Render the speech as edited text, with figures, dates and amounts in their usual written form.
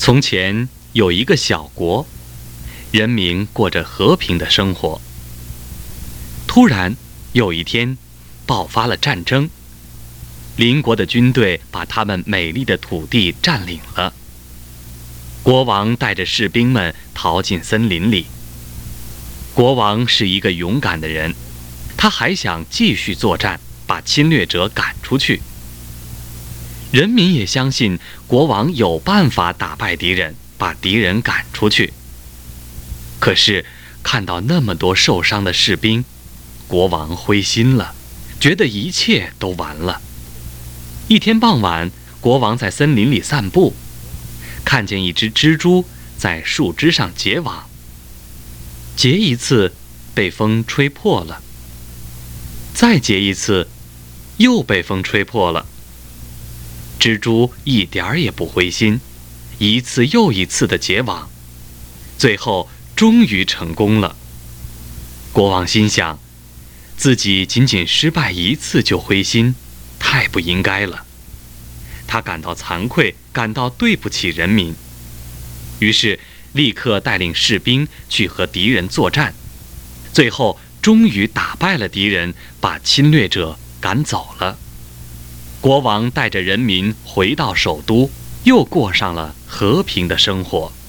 从前有一个小国，人民过着和平的生活。突然有一天，爆发了战争，邻国的军队把他们美丽的土地占领了。国王带着士兵们逃进森林里。国王是一个勇敢的人，他还想继续作战，把侵略者赶出去。人民也相信国王有办法打败敌人，把敌人赶出去。可是看到那么多受伤的士兵，国王灰心了，觉得一切都完了。一天傍晚，国王在森林里散步，看见一只蜘蛛在树枝上结网，结一次被风吹破了，再结一次又被风吹破了。蜘蛛一点儿也不灰心，一次又一次地结网，最后终于成功了。国王心想，自己仅仅失败一次就灰心，太不应该了。他感到惭愧，感到对不起人民，于是立刻带领士兵去和敌人作战，最后终于打败了敌人，把侵略者赶走了。国王带着人民回到首都，又过上了和平的生活。